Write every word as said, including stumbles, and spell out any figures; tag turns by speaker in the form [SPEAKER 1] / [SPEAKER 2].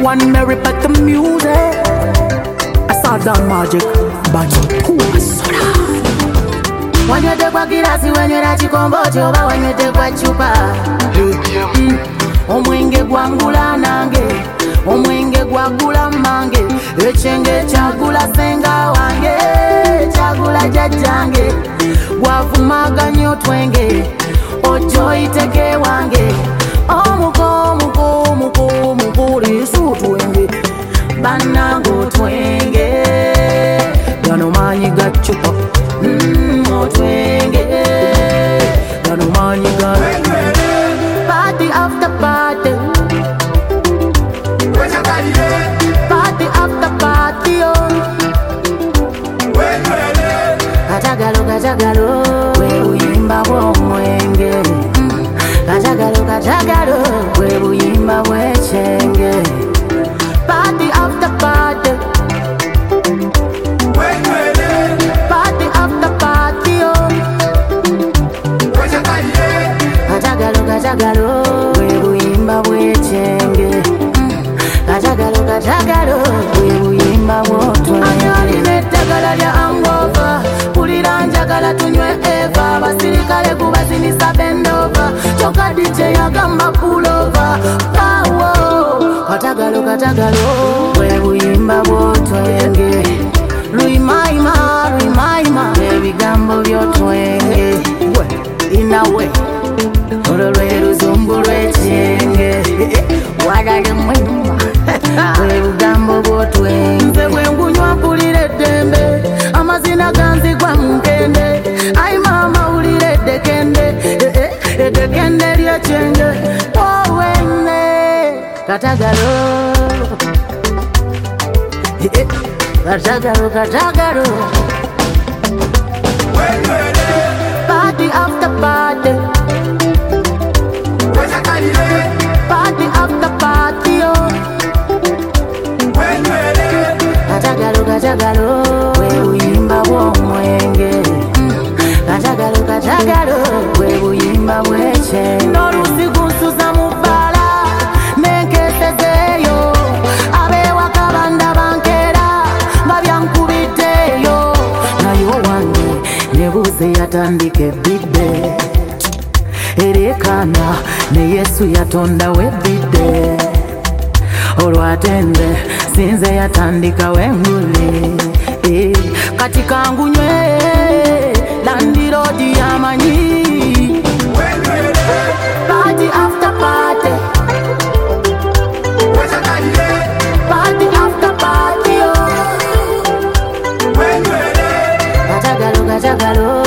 [SPEAKER 1] one Mary but the music. I saw that magic, but who was soda?
[SPEAKER 2] Wanyete kwa kirasi wenyera chikombochi oba wanyete kwa chupa. mm. Omwenge gwangula nange, omwenge gwagula mange, echenge chagula senga wange, chagula jajjange, gwavumaga nyo twenge, ojo iteke wange, omuko omuko omuko omuko lisu twenge, banango twenge, gano manyi ga chupa. Mmm, oh twenge, gano manyi ga party after party, party after party, oh. Kachagalo kachagalo, we uyimba bw'omwenge. Kachagalo kachagalo, we uyimba bw'echenge. Party after party, party after party, oh. Kachagalo kachagalo, we uyimba bw'echenge. Kachagalo kachagalo, we uyimba bw'otwenge. Anyali netagala lya angova, pulira njagala tunywe eva, basirikale kubazinisa bendova, choka D J yagamba pulova, pawo. Katagalo katagalo, we uyimba bw'otwenge. Luimaima, luimaima, ebigambo by'otwenge. Inawe, ololwe luzumbu lw'ekyenge, wadale mwema, ebigambo bw'otwenge. Nze bwe ngunywa mpulira eddembe, amazina ganzigwa mu nkende, ayi maama wulira eddekende, eddekende ly'ekyenge, owenne katagalo, katagalo katagalo. Party after party, party after party, oh. Katagalo katagalo, we uyimba bw'omwenge. Katagalo katagalo, we uyimba bw'echenge. N'olusiku nsuza mu bbala, n'enkesezeeyo, ab'ewaka banda bankera, nga byankubiddeyo. Naye owange nebuuze yatandika ebidde, erekana ne Yesu yatondawo ebidde, olwatende sinze yatandika wenguli. eh, kati kangunywe landirodi yamanyi. Party after party, party after party, oh. Katagalo katagalo,